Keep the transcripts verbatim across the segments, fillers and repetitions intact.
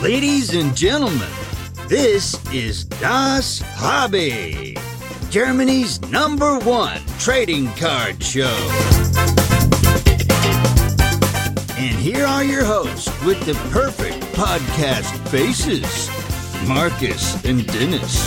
Ladies and gentlemen, this is Das Hobby, Germany's number one trading card show. And here are your hosts with the perfect podcast faces, Marcus and Dennis.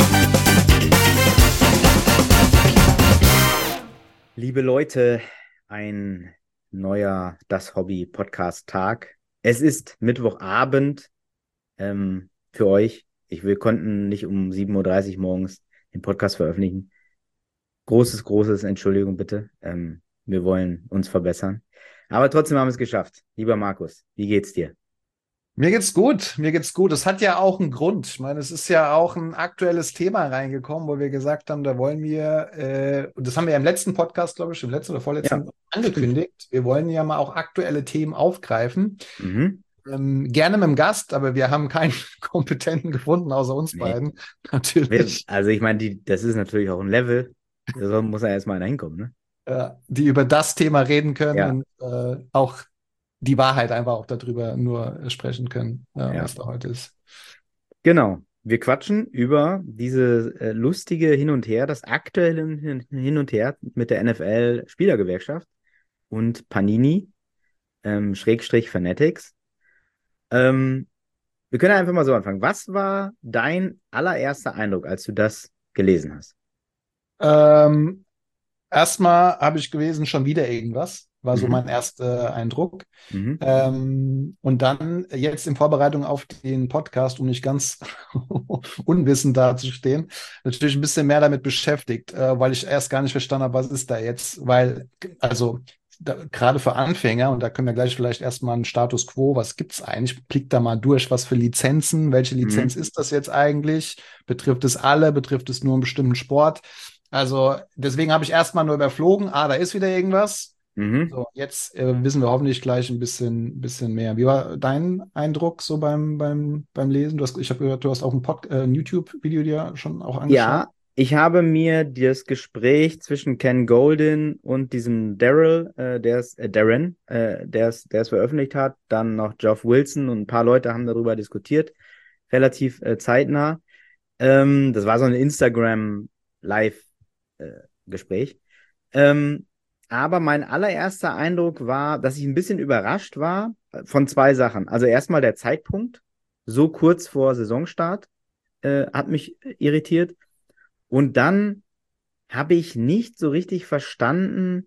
Liebe Leute, ein neuer Das Hobby Podcast Tag. Es ist Mittwochabend ähm, für euch. Ich, wir konnten nicht um sieben Uhr dreißig morgens den Podcast veröffentlichen. Großes, großes Entschuldigung bitte. Ähm, wir wollen uns verbessern. Aber trotzdem haben wir es geschafft. Lieber Markus, wie geht's dir? Mir geht's gut, mir geht's gut. Es hat ja auch einen Grund. Ich meine, es ist ja auch ein aktuelles Thema reingekommen, wo wir gesagt haben, da wollen wir, äh, und das haben wir ja im letzten Podcast, glaube ich, im letzten oder vorletzten Ja. angekündigt. Wir wollen ja mal auch aktuelle Themen aufgreifen. Mhm. Ähm, gerne mit dem Gast, aber wir haben keinen Kompetenten gefunden, außer uns Nee. beiden. Wir, Natürlich. also ich meine, die, das ist natürlich auch ein Level. Da muss ja erstmal einer hinkommen, ne? Äh, die über das Thema reden können Ja. und äh, auch die Wahrheit einfach auch darüber nur sprechen können, äh, Ja. was da heute ist. Genau. Wir quatschen über diese äh, lustige Hin und Her, das aktuelle Hin Hin und Her mit der N F L-Spielergewerkschaft und Panini, ähm, Schrägstrich Fanatics. Ähm, wir können einfach mal so anfangen. Was war dein allererster Eindruck, als du das gelesen hast? Ähm, Erstmal habe ich gelesen, schon wieder irgendwas. War so Mhm. mein erster Eindruck. Mhm. Ähm, und dann jetzt in Vorbereitung auf den Podcast, um nicht ganz unwissend dazustehen, natürlich ein bisschen mehr damit beschäftigt, äh, weil ich erst gar nicht verstanden habe, was ist da jetzt. Weil, also da, gerade für Anfänger, und da können wir gleich vielleicht erstmal einen Status Quo, was gibt's eigentlich? Blick da mal durch, was für Lizenzen, welche Lizenz Mhm. ist das jetzt eigentlich? Betrifft es alle? Betrifft es nur einen bestimmten Sport? Also deswegen habe ich erstmal nur überflogen, ah, da ist wieder irgendwas. Mhm. So, jetzt äh, wissen wir hoffentlich gleich ein bisschen, bisschen mehr. Wie war dein Eindruck so beim, beim, beim Lesen? Du hast, ich habe gehört, du hast auch ein, Pod, äh, ein YouTube-Video dir schon auch angeschaut. Ja, ich habe mir das Gespräch zwischen Ken Golden und diesem Daryl, äh, der es, äh, Darren, äh, der es, der es veröffentlicht hat, dann noch Geoff Wilson und ein paar Leute haben darüber diskutiert, relativ äh, zeitnah. Ähm, das war so ein Instagram-Live-Gespräch. Ähm, aber mein allererster Eindruck war, dass ich ein bisschen überrascht war äh, von zwei Sachen. Also erstmal der Zeitpunkt, so kurz vor Saisonstart, äh, hat mich irritiert. Und dann habe ich nicht so richtig verstanden,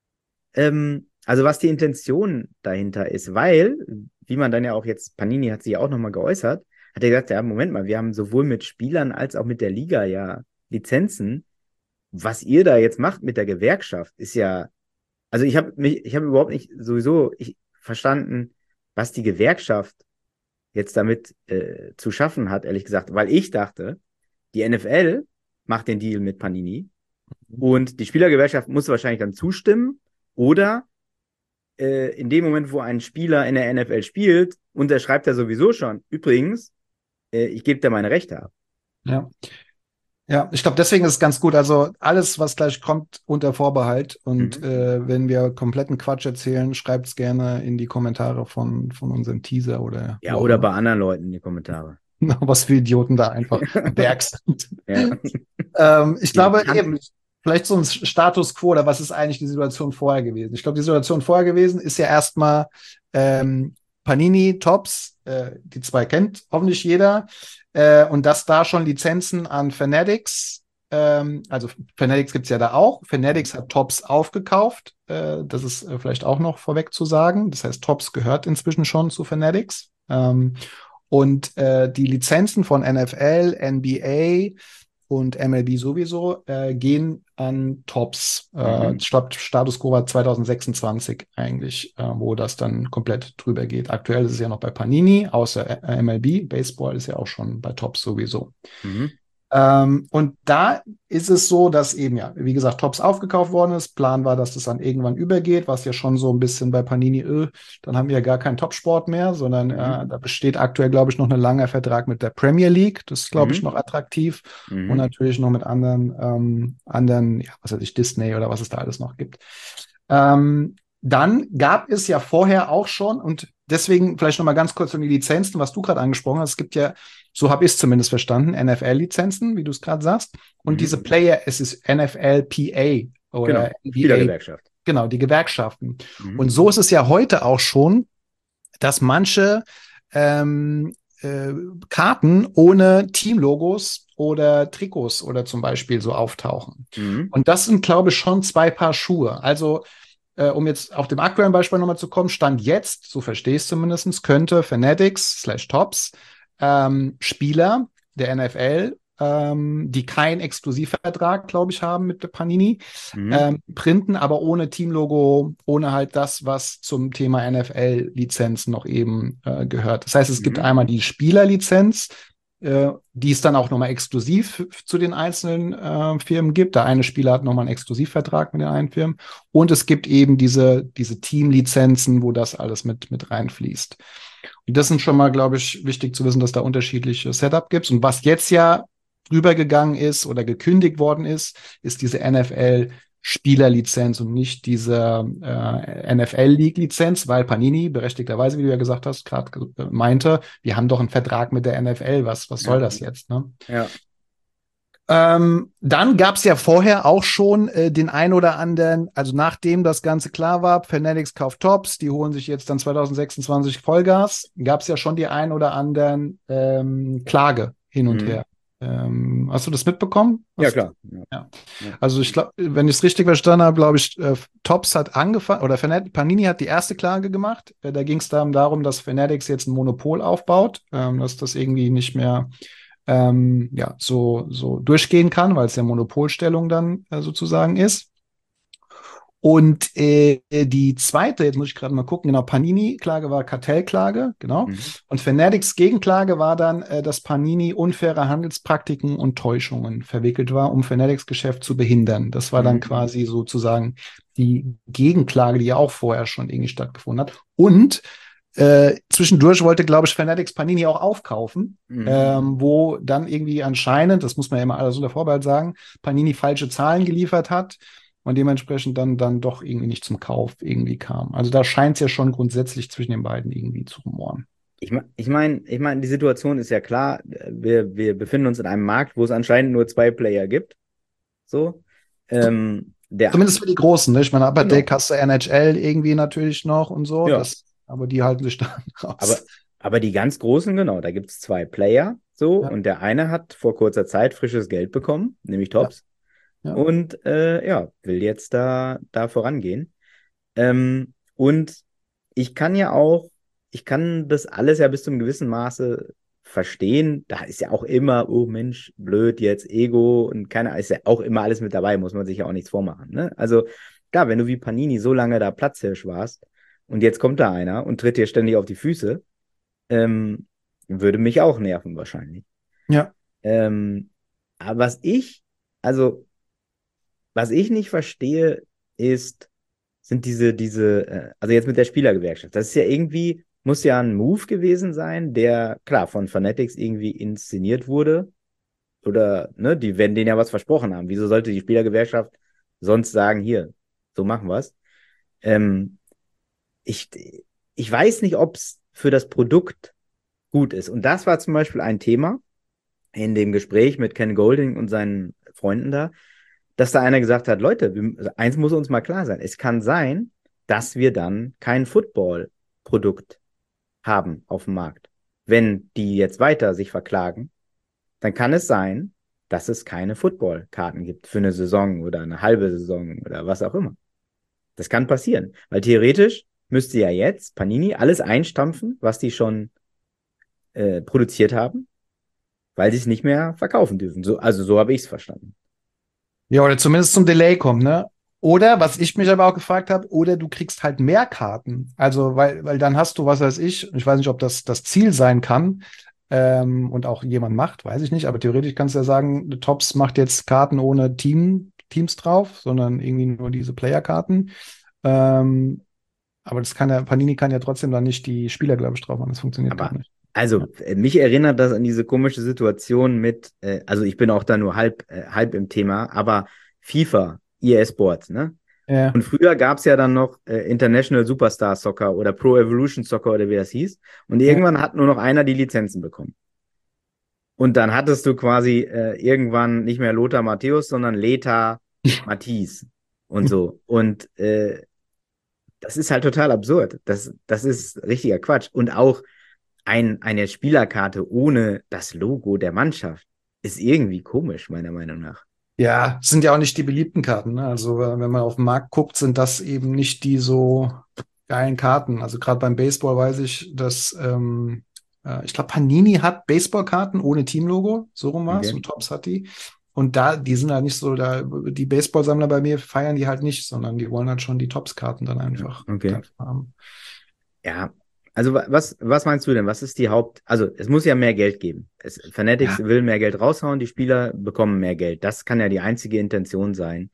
ähm, also was die Intention dahinter ist, weil, wie man dann ja auch jetzt, Panini hat sich ja auch nochmal geäußert, hat er gesagt, ja, Moment mal, wir haben sowohl mit Spielern als auch mit der Liga ja Lizenzen. Was ihr da jetzt macht mit der Gewerkschaft, ist ja, also ich habe mich, ich habe überhaupt nicht sowieso ich, verstanden, was die Gewerkschaft jetzt damit äh, zu schaffen hat, ehrlich gesagt, weil ich dachte, die N F L macht den Deal mit Panini und die Spielergewerkschaft muss wahrscheinlich dann zustimmen oder äh, in dem Moment, wo ein Spieler in der N F L spielt, unterschreibt er sowieso schon, übrigens, äh, ich gebe dir meine Rechte ab. Ja. Ja, ich glaube, deswegen ist es ganz gut. Also alles, was gleich kommt, unter Vorbehalt. Und Mhm. äh, wenn wir kompletten Quatsch erzählen, schreibt es gerne in die Kommentare von, von unserem Teaser oder Ja, wo auch oder immer. bei anderen Leuten in die Kommentare. Was für Idioten da einfach am Berg sind. Ja. Ähm, ich glaube Militanten. eben, vielleicht so ein Status quo oder was ist eigentlich die Situation vorher gewesen? Ich glaube, die Situation vorher gewesen ist ja erstmal ähm, Panini, Topps, äh, die zwei kennt hoffentlich jeder. Äh, und dass da schon Lizenzen an Fanatics, ähm, also Fanatics gibt's ja da auch. Fanatics hat Topps aufgekauft. Äh, das ist äh, vielleicht auch noch vorweg zu sagen. Das heißt, Topps gehört inzwischen schon zu Fanatics. Ähm, und äh, die Lizenzen von N F L, N B A und M L B sowieso äh, gehen an Topps. Äh, Mhm. ich glaube, Status Quo war zwanzig sechsundzwanzig eigentlich, äh, wo das dann komplett drüber geht. Aktuell ist es ja noch bei Panini, außer äh, M L B. Baseball ist ja auch schon bei Topps sowieso. Mhm. Ähm, und da ist es so, dass eben ja, wie gesagt, Topps aufgekauft worden ist. Plan war, dass das dann irgendwann übergeht, was ja schon so ein bisschen bei Panini, äh, dann haben wir ja gar keinen Topsport mehr, sondern Mhm. äh, da besteht aktuell, glaube ich, noch ein langer Vertrag mit der Premier League. Das ist, glaube ich, Mhm. noch attraktiv. Mhm. Und natürlich noch mit anderen, ähm, anderen, ja, was weiß ich, Disney oder was es da alles noch gibt. Ähm, dann gab es ja vorher auch schon, und deswegen vielleicht noch mal ganz kurz um die Lizenzen, was du gerade angesprochen hast. Es gibt ja, so habe ich es zumindest verstanden, N F L-Lizenzen, wie du es gerade sagst. Und Mhm. diese Player, es ist N F L P A oder Genau, N B A. Spielergewerkschaft. Genau, die Gewerkschaften. Mhm. Und so ist es ja heute auch schon, dass manche ähm, äh, Karten ohne Teamlogos oder Trikots oder zum Beispiel so auftauchen. Mhm. Und das sind, glaube ich, schon zwei Paar Schuhe. Also, äh, um jetzt auf dem aktuellen Beispiel nochmal zu kommen, Stand jetzt, so verstehe ich es zumindest, könnte Fanatics slash Tops ähm, Spieler der N F L, ähm, die keinen Exklusivvertrag, glaube ich, haben mit der Panini, Mhm. ähm, printen, aber ohne Teamlogo, ohne halt das, was zum Thema N F L-Lizenz noch eben äh, gehört. Das heißt, es gibt Mhm. einmal die Spielerlizenz, äh, die es dann auch nochmal exklusiv zu den einzelnen äh, Firmen gibt. Der eine Spieler hat nochmal einen Exklusivvertrag mit den einen Firmen. Und es gibt eben diese, diese Teamlizenzen, wo das alles mit, mit reinfließt. Und das sind schon mal, glaube ich, wichtig zu wissen, dass da unterschiedliche Setup gibt. Und was jetzt ja rübergegangen ist oder gekündigt worden ist, ist diese N F L Spielerlizenz und nicht diese äh, N F L-League-Lizenz, weil Panini berechtigterweise, wie du ja gesagt hast, gerade äh, meinte, wir haben doch einen Vertrag mit der N F L, was, was soll Ja. das jetzt? Ne? Ja. Ähm, dann gab es ja vorher auch schon äh, den ein oder anderen, also nachdem das Ganze klar war, Fanatics kauft Tops, die holen sich jetzt dann zwanzig sechsundzwanzig Vollgas, gab es ja schon die ein oder anderen ähm, Klage hin und Mhm. her. Ähm, hast du das mitbekommen? Ja, Was- klar. Ja. Ja. Ja. Also ich glaube, wenn ich es richtig verstanden habe, glaube ich, äh, Tops hat angefangen, oder Fanat Panini hat die erste Klage gemacht. Äh, da ging es dann darum, dass Fanatics jetzt ein Monopol aufbaut, ähm, dass das irgendwie nicht mehr ähm, ja, so, so durchgehen kann, weil es ja Monopolstellung dann äh, sozusagen ist. Und äh, die zweite, jetzt muss ich gerade mal gucken, genau, Panini-Klage war Kartellklage, genau. Mhm. Und Fanatics Gegenklage war dann, äh, dass Panini unfaire Handelspraktiken und Täuschungen verwickelt war, um Fanatics Geschäft zu behindern. Das war dann Mhm. quasi sozusagen die Gegenklage, die ja auch vorher schon irgendwie stattgefunden hat. Und äh, zwischendurch wollte, glaube ich, Fanatics Panini auch aufkaufen, Mhm. ähm, wo dann irgendwie anscheinend, das muss man ja immer alles unter Vorbehalt sagen, Panini falsche Zahlen geliefert hat und dementsprechend dann, dann doch irgendwie nicht zum Kauf irgendwie kam. Also da scheint es ja schon grundsätzlich zwischen den beiden irgendwie zu rumoren. Ich, me- ich meine, ich mein, die Situation ist ja klar. Wir, wir befinden uns in einem Markt, wo es anscheinend nur zwei Player gibt. So. Ähm, der, Zumindest für die Großen, ne? Ich meine, Upper Genau. Deck hast du N H L irgendwie natürlich noch und so, Ja. das, aber die halten sich dann raus. aber, aber die ganz Großen, genau, da gibt es zwei Player. So. Ja. Und der eine hat vor kurzer Zeit frisches Geld bekommen, nämlich Tops. Ja. Und äh, ja, will jetzt da, da vorangehen. Ähm, und ich kann ja auch, ich kann das alles ja bis zum gewissen Maße verstehen. Da ist ja auch immer, oh Mensch, blöd, jetzt Ego und keine, ist ja auch immer alles mit dabei, muss man sich ja auch nichts vormachen. Ne? Also klar, wenn du wie Panini so lange da Platzhirsch warst und jetzt kommt da einer und tritt dir ständig auf die Füße, ähm, würde mich auch nerven wahrscheinlich. Ja. Ähm, aber was ich, also was ich nicht verstehe, ist, sind diese, diese, äh, also jetzt mit der Spielergewerkschaft. Das ist ja irgendwie, muss ja ein Move gewesen sein, der, klar, von Fanatics irgendwie inszeniert wurde. Oder, ne, die werden denen ja was versprochen haben. Wieso sollte die Spielergewerkschaft sonst sagen, hier, so machen wir's? Ähm, ich, ich weiß nicht, ob es für das Produkt gut ist. Und das war zum Beispiel ein Thema in dem Gespräch mit Ken Golding und seinen Freunden da, dass da einer gesagt hat, Leute, wir, also eins muss uns mal klar sein, es kann sein, dass wir dann kein Football-Produkt haben auf dem Markt. Wenn die jetzt weiter sich verklagen, dann kann es sein, dass es keine Football-Karten gibt für eine Saison oder eine halbe Saison oder was auch immer. Das kann passieren, weil theoretisch müsste ja jetzt Panini alles einstampfen, was die schon äh, produziert haben, weil sie es nicht mehr verkaufen dürfen. So, also so habe ich es verstanden. Ja, oder zumindest zum Delay kommt, ne? Oder, was ich mich aber auch gefragt habe, oder du kriegst halt mehr Karten. Also, weil, weil dann hast du, was weiß ich, ich weiß nicht, ob das das Ziel sein kann ähm, und auch jemand macht, weiß ich nicht, aber theoretisch kannst du ja sagen, Tops macht jetzt Karten ohne Team, Teams drauf, sondern irgendwie nur diese Player-Karten. Ähm, aber das kann ja, Panini kann ja trotzdem dann nicht die Spieler, glaube ich, drauf machen. Das funktioniert Aber gar nicht. also, äh, mich erinnert das an diese komische Situation mit, äh, also ich bin auch da nur halb, äh, halb im Thema, aber FIFA, E A Sports, ne? Ja. Und früher gab es ja dann noch äh, International Superstar Soccer oder Pro Evolution Soccer oder wie das hieß. Und Ja. irgendwann hat nur noch einer die Lizenzen bekommen. Und dann hattest du quasi äh, irgendwann nicht mehr Lothar Matthäus, sondern Leta Matthijs und so. Und äh, das ist halt total absurd. Das, das ist richtiger Quatsch. Und auch ein, eine Spielerkarte ohne das Logo der Mannschaft ist irgendwie komisch, meiner Meinung nach. Ja, es sind ja auch nicht die beliebten Karten. Ne? Also äh, wenn man auf den Markt guckt, sind das eben nicht die so geilen Karten. Also gerade beim Baseball weiß ich, dass ähm, äh, ich glaube, Panini hat Baseballkarten ohne Teamlogo, so rum war es, Okay. und Topps hat die. Und da, die sind halt nicht so, da, die Baseballsammler bei mir feiern die halt nicht, sondern die wollen halt schon die Topps-Karten dann einfach Okay. dann haben. Ja, also wa- was, was meinst du denn? Was ist die Haupt... Also es muss ja mehr Geld geben. Es, Fanatics Ja. will mehr Geld raushauen, die Spieler bekommen mehr Geld. Das kann ja die einzige Intention sein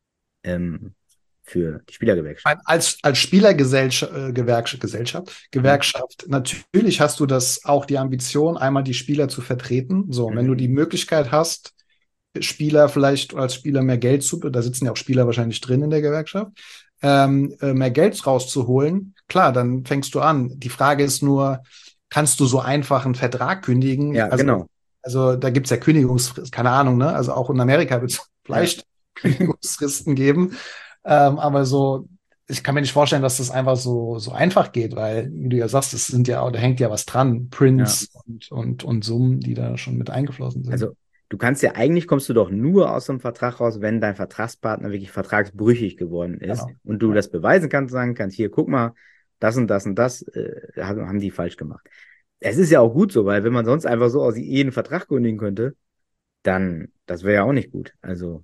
ähm, für die Spielergewerkschaft. Als, als Spielergesellschaft, äh, Gewerkschaft, Gesellschaft, Gewerkschaft, natürlich hast du das auch die Ambition, einmal die Spieler zu vertreten. So, und wenn du die Möglichkeit hast, Spieler vielleicht als Spieler mehr Geld zu, da sitzen ja auch Spieler wahrscheinlich drin in der Gewerkschaft, ähm, äh, mehr Geld rauszuholen, klar, dann fängst du an. Die Frage ist nur, kannst du so einfach einen Vertrag kündigen? Ja, Also, genau. also da gibt's ja Kündigungsfrist, keine Ahnung, ne? Also auch in Amerika wird es vielleicht Kündigungsfristen geben. Ähm, aber so, ich kann mir nicht vorstellen, dass das einfach so, so einfach geht, weil, wie du ja sagst, es sind ja, da hängt ja was dran, Prints und, und, und Summen, die da schon mit eingeflossen sind. Also du kannst ja, eigentlich kommst du doch nur aus so einem Vertrag raus, wenn dein Vertragspartner wirklich vertragsbrüchig geworden ist Genau. und du das beweisen kannst, sagen kannst, hier, guck mal, das und das und das äh, haben haben die falsch gemacht. Es ist ja auch gut so, weil wenn man sonst einfach so aus jedem Vertrag kündigen könnte, dann, das wäre ja auch nicht gut. Also,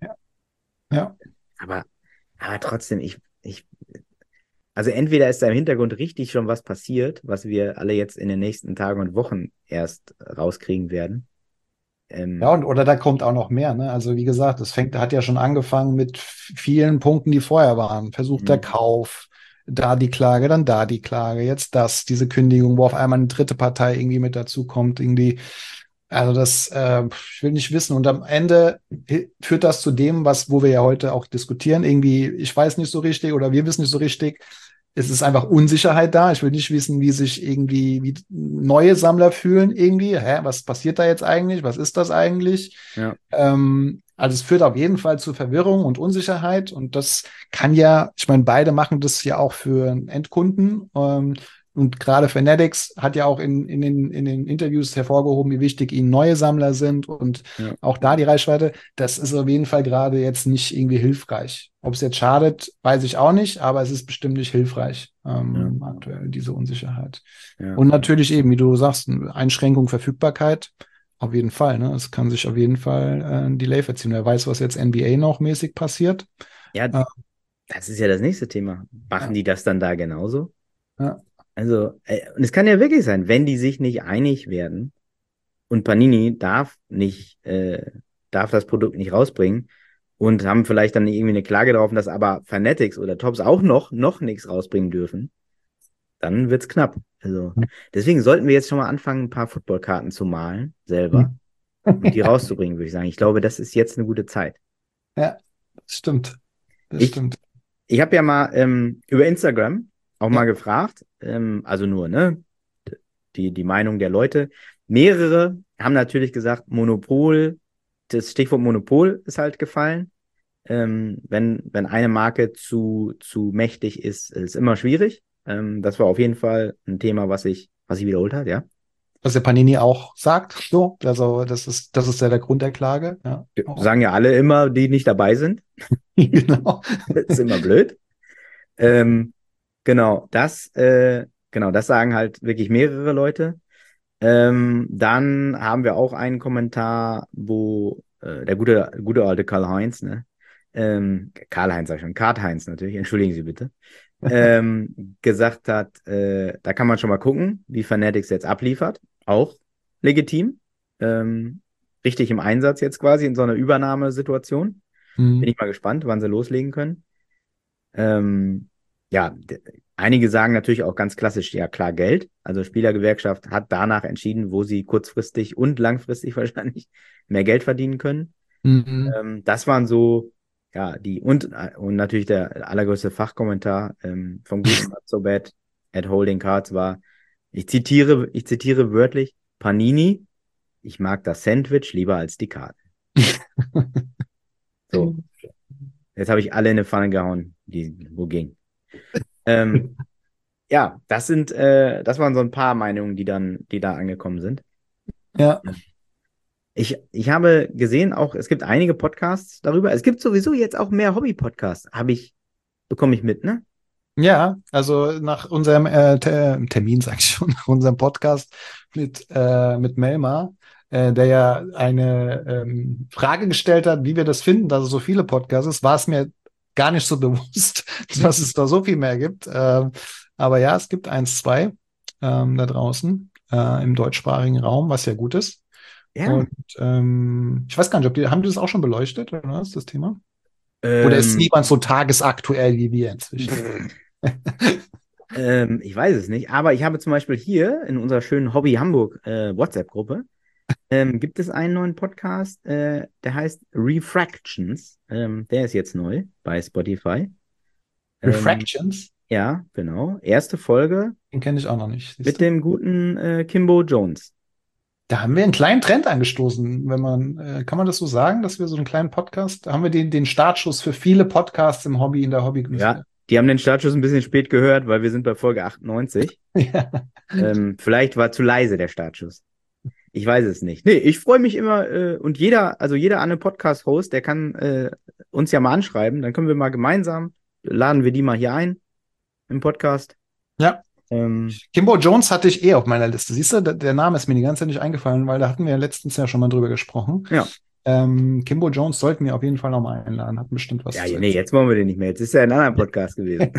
Ja, aber, aber trotzdem, ich, ich, also entweder ist da im Hintergrund richtig schon was passiert, was wir alle jetzt in den nächsten Tagen und Wochen erst rauskriegen werden. Ähm, ja, und oder da kommt auch noch mehr, ne? Also wie gesagt, das fängt, hat ja schon angefangen mit vielen Punkten, die vorher waren. Versuchter Mhm. Kauf, da die Klage, dann da die Klage, jetzt das, diese Kündigung, wo auf einmal eine dritte Partei irgendwie mit dazu kommt, irgendwie. Also das, äh, ich will nicht wissen. Und am Ende hi- führt das zu dem, was, wo wir ja heute auch diskutieren. Irgendwie, ich weiß nicht so richtig oder wir wissen nicht so richtig. Es ist einfach Unsicherheit da. Ich will nicht wissen, wie sich irgendwie, wie neue Sammler fühlen irgendwie. Hä, was passiert da jetzt eigentlich? Was ist das eigentlich? Ja. Ähm, also es führt auf jeden Fall zu Verwirrung und Unsicherheit. Und das kann ja, ich meine, beide machen das ja auch für Endkunden. Ähm, und gerade Fanatics hat ja auch in, in, den, in den Interviews hervorgehoben, wie wichtig ihnen neue Sammler sind und Ja. auch da die Reichweite. Das ist auf jeden Fall gerade jetzt nicht irgendwie hilfreich. Ob es jetzt schadet, weiß ich auch nicht, aber es ist bestimmt nicht hilfreich, ähm, aktuell, diese Unsicherheit. Ja. Und natürlich eben, wie du sagst, eine Einschränkung Verfügbarkeit, auf jeden Fall. Ne? Es kann sich auf jeden Fall äh, ein Delay verziehen. Wer weiß, was jetzt N B A noch mäßig passiert. Ja, Äh, das ist ja das nächste Thema. Machen Ja. die das dann da genauso? Ja. Also, äh, und es kann ja wirklich sein, wenn die sich nicht einig werden und Panini darf nicht, äh, darf das Produkt nicht rausbringen und haben vielleicht dann irgendwie eine Klage darauf, dass aber Fanatics oder Topps auch noch, noch nichts rausbringen dürfen, dann wird's knapp. Also, deswegen sollten wir jetzt schon mal anfangen, ein paar Footballkarten zu malen, selber, und die rauszubringen, würde ich sagen. Ich glaube, das ist jetzt eine gute Zeit. Ja, das stimmt. Das Ich, stimmt. ich habe ja mal ähm, über Instagram auch Ja. mal gefragt, ähm, also nur, ne, die, die Meinung der Leute. Mehrere haben natürlich gesagt, Monopol, das Stichwort Monopol ist halt gefallen. Ähm, wenn, wenn eine Marke zu, zu mächtig ist, ist immer schwierig. Ähm, das war auf jeden Fall ein Thema, was sich was sich wiederholt hat, ja. Was der Panini auch sagt, so, also das ist, das ist ja der Grund der Klage. Ja. Sagen ja alle immer, die nicht dabei sind. Genau. Das ist immer blöd. Ähm, genau, das, äh, genau, das sagen halt wirklich mehrere Leute. Ähm, dann haben wir auch einen Kommentar, wo äh, der gute, gute alte Karl-Heinz, ne? Ähm, Karl-Heinz sag ich schon, Karl-Heinz natürlich, entschuldigen Sie bitte, ähm, gesagt hat, äh, da kann man schon mal gucken, wie Fanatics jetzt abliefert. Auch legitim. Ähm, richtig im Einsatz jetzt quasi in so einer Übernahmesituation. Mhm. Bin ich mal gespannt, wann sie loslegen können. Ähm, ja, d- einige sagen natürlich auch ganz klassisch, ja klar, Geld. Also Spielergewerkschaft hat danach entschieden, wo sie kurzfristig und langfristig wahrscheinlich mehr Geld verdienen können. Mhm. Ähm, das waren so ja, die, und, und natürlich der allergrößte Fachkommentar ähm, vom guten Not So Bad at Holding Cards war, ich zitiere, ich zitiere wörtlich, Panini, ich mag das Sandwich lieber als die Karten. So, jetzt habe ich alle in eine Pfanne gehauen, die wo ging. Ähm, ja, das sind, äh, das waren so ein paar Meinungen, die dann, die da angekommen sind. Ja. Ich, ich habe gesehen, auch es gibt einige Podcasts darüber. Es gibt sowieso jetzt auch mehr Hobby-Podcasts. Habe ich, bekomme ich mit, ne? Ja, also nach unserem äh, Te- Termin, sag ich schon, nach unserem Podcast mit, äh, mit Melmar, äh, der ja eine ähm, Frage gestellt hat, wie wir das finden, dass es so viele Podcasts ist, war es mir gar nicht so bewusst, dass es da so viel mehr gibt. Ähm, aber ja, es gibt eins, zwei ähm, da draußen äh, im deutschsprachigen Raum, was ja gut ist. Ja. Und ähm, ich weiß gar nicht, ob die, haben die das auch schon beleuchtet, oder was, das Thema? Oder ist Ähm, niemand so tagesaktuell wie wir inzwischen? ähm, ich weiß es nicht, aber ich habe zum Beispiel hier in unserer schönen Hobby Hamburg äh, WhatsApp-Gruppe ähm, gibt es einen neuen Podcast, äh, der heißt Refractions. Ähm, der ist jetzt neu bei Spotify. Ähm, Refractions? ja, genau. Erste Folge Den kenne ich auch noch nicht, siehst mit du? dem guten äh, Kimbo Jones. Da haben wir einen kleinen Trend angestoßen, wenn man, äh, kann man das so sagen, dass wir so einen kleinen Podcast, da haben wir den, den Startschuss für viele Podcasts im Hobby, in der Hobby. Ja, die haben den Startschuss ein bisschen spät gehört, weil wir sind bei Folge achtundneunzig. Ja. Ähm, vielleicht war zu leise der Startschuss. Ich weiß es nicht. Nee, ich freue mich immer äh, und jeder, also jeder andere Podcast-Host, der kann äh, uns ja mal anschreiben. Dann können wir mal gemeinsam, laden wir die mal hier ein im Podcast. Ja. Ähm, Kimbo Jones hatte ich eh auf meiner Liste. Siehst du, der, der Name ist mir die ganze Zeit nicht eingefallen, weil da hatten wir ja letztens ja schon mal drüber gesprochen. ja. Ähm, Kimbo Jones sollten wir auf jeden Fall nochmal einladen, hat bestimmt was Ja, zu nee, erzählen. jetzt wollen wir den nicht mehr. Jetzt ist er in einem anderen Podcast gewesen.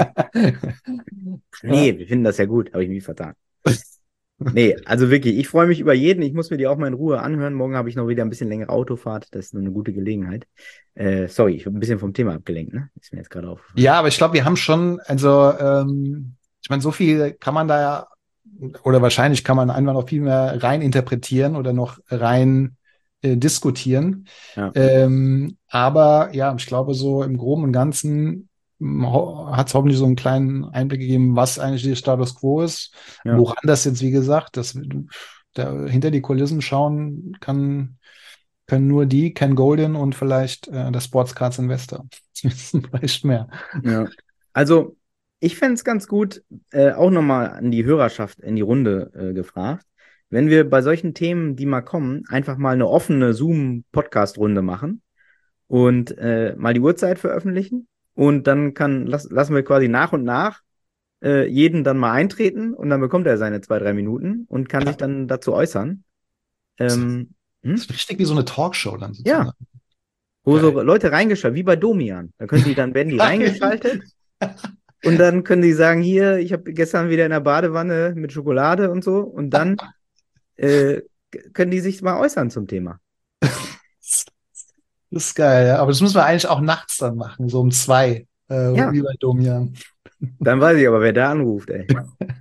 Ja. Nee, wir finden das ja gut. Habe ich mich vertan. Nee, also wirklich, ich freue mich über jeden. Ich muss mir die auch mal in Ruhe anhören. Morgen habe ich noch wieder ein bisschen längere Autofahrt. Das ist nur eine gute Gelegenheit. Äh, sorry, ich habe ein bisschen vom Thema abgelenkt, ne? Ist mir jetzt gerade aufgefallen. Ja, aber ich glaube, wir haben schon, also ähm, ich meine, so viel kann man da ja, oder wahrscheinlich kann man einfach noch viel mehr rein interpretieren oder noch rein äh, diskutieren. Ja. Ähm, aber ja, ich glaube, so im Groben und Ganzen hat es hoffentlich so einen kleinen Einblick gegeben, was eigentlich der Status quo ist, Ja. woran das jetzt, wie gesagt, das da hinter die Kulissen schauen kann, können nur die, Ken Golden und vielleicht äh, der Sports Cards Investor. Die wissen vielleicht mehr. Ja. Also, ich fände es ganz gut, äh, auch nochmal an die Hörerschaft in die Runde äh, gefragt, wenn wir bei solchen Themen, die mal kommen, einfach mal eine offene Zoom-Podcast-Runde machen und äh, mal die Uhrzeit veröffentlichen. Und dann kann, lass, lassen wir quasi nach und nach äh, jeden dann mal eintreten und dann bekommt er seine zwei, drei Minuten und kann sich dann dazu äußern. Ähm, Das hm? ist richtig wie so eine Talkshow dann Ja, sozusagen. wo so Geil. Leute reingeschaltet, wie bei Domian. Da können die dann, werden die reingeschaltet und dann können die sagen, hier, ich habe gestern wieder in der Badewanne mit Schokolade und so und dann äh, können die sich mal äußern zum Thema. Das ist geil, ja. Aber das müssen wir eigentlich auch nachts dann machen, so um zwei, äh, Ja, wie bei Domian. dann weiß ich aber, wer da anruft, ey.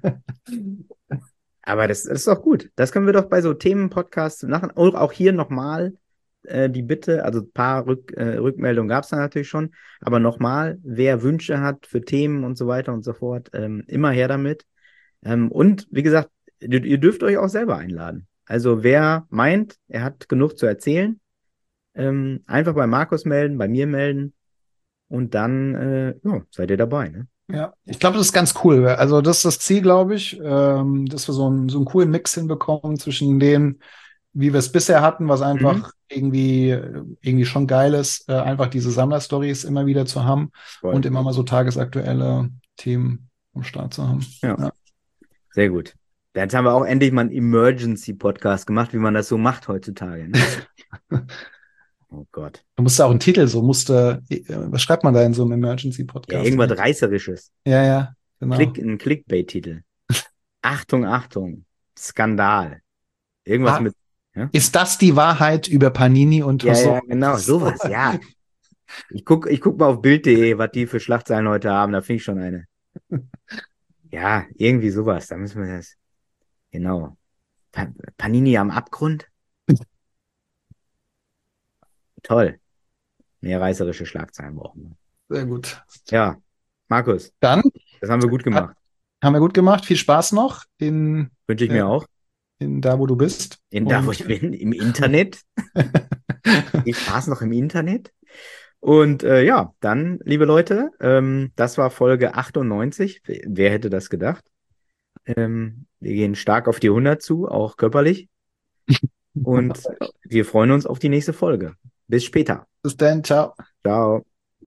Aber das, das ist doch gut. Das können wir doch bei so Themen-Podcasts machen. Und auch hier nochmal äh, die Bitte, also ein paar Rück, äh, Rückmeldungen gab es da natürlich schon, aber nochmal, wer Wünsche hat für Themen und so weiter und so fort, ähm, immer her damit. Ähm, und wie gesagt, ihr, ihr dürft euch auch selber einladen. Also wer meint, er hat genug zu erzählen, ähm, einfach bei Markus melden, bei mir melden und dann äh, ja, seid ihr dabei. Ne? Ja, ich glaube, das ist ganz cool. Also das ist das Ziel, glaube ich, ähm, dass wir so einen, so einen coolen Mix hinbekommen zwischen dem, wie wir es bisher hatten, was einfach Mhm. irgendwie, irgendwie schon geil ist, äh, einfach diese Sammlerstories immer wieder zu haben Voll. und immer mal so tagesaktuelle Themen am Start zu haben. Ja. Ja. Sehr gut. Jetzt haben wir auch endlich mal einen Emergency-Podcast gemacht, wie man das so macht heutzutage. Ne? Oh Gott. Du musst ja auch einen Titel, so musste, äh, was schreibt man da in so einem Ja, Emergency-Podcast? irgendwas Reißerisches. Ja, ja, genau. Klick, ein Clickbait-Titel. Achtung, Achtung. Skandal. Irgendwas Ah, mit. Ja, ist das die Wahrheit über Panini und ja, Tresor? ja, genau. Sowas, ja. Ich guck, ich guck mal auf Bild punkt de, was die für Schlagzeilen heute haben. Da finde ich schon eine. Ja, irgendwie sowas. Da müssen wir das. Genau. Pa Panini am Abgrund? Toll. Mehr reißerische Schlagzeilen brauchen wir. Sehr gut. Ja, Markus, Dann das haben wir gut gemacht. haben wir gut gemacht. Viel Spaß noch in, Wünsche ich mir äh, auch. in da, wo du bist. In da, wo Und ich bin, im Internet. Viel Spaß noch im Internet. Und äh, ja, dann, liebe Leute, ähm, das war Folge achtundneunzig. Wer wer hätte das gedacht? Ähm, wir gehen stark auf die hundert zu, auch körperlich. Und wir freuen uns auf die nächste Folge. Bis später. bis dann, ciao. Ciao.